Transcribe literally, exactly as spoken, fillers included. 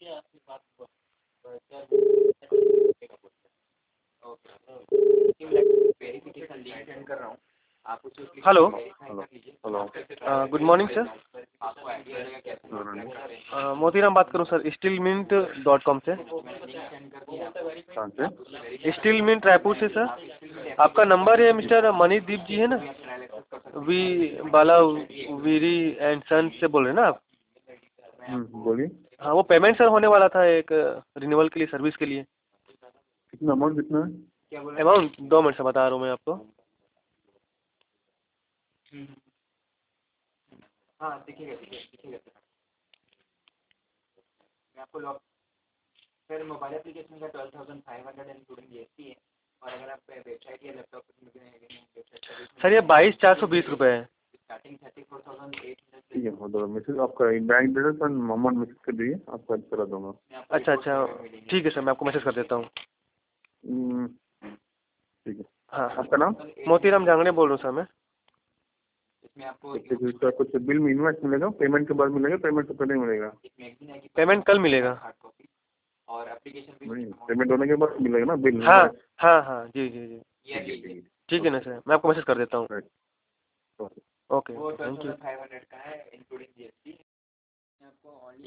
Hello. Hello hello. Good morning sir. Motiram बात करूं sir Steel Mint dot com से। कहाँ से? स्टील मिंट रायपुर से सर। आपका नंबर है मिस्टर मनीदीप जी है ना, वी बाला वीरी एंड सन से बोल रहे हैं ना आप? हम्म, बोलिए। हाँ, वो पेमेंट सर होने वाला था एक रिन्यूअल के लिए, सर्विस के लिए। कितना अमाउंट कितना है? अमाउंट दो मिनट से बता रहा हूँ मैं आपको। हाँ देखिएगा देखिएगा मैं आपको लॉक सर मोबाइल एप्लीकेशन का twelve thousand five hundred including GST है, और अगर आप वेबसाइट या लैपटॉप पर सर ये बाईस चार सौ बीस रुपये है। Starting thirty four thousand eight hundred. ठीक है, हो जाएगा। मैसेज आपका बैंक डिटेल्स और अमाउंट मैसेज कर दीजिए, आपको हेल्प करा दूंगा। अच्छा अच्छा ठीक है सर, मैं आपको मैसेज कर देता हूँ। हम्म, ठीक है। हाँ आपका नाम? मोतीराम जांगड़े बोल रहा हूँ सर मैं। इसमें आपको कुछ बिल में इन्वेस्ट मिलेगा, पेमेंट के बाद मिलेगा, पेमेंट से पहले मिलेगा? पेमेंट कल मिलेगा। नहीं, पेमेंट होने के बाद मिलेगा ना बिल? हाँ हाँ हाँ जी जी जी ठीक है, ठीक है। ठीक है ना सर, मैं आपको मैसेज कर देता हूँ। Right, okay. Okay thank you.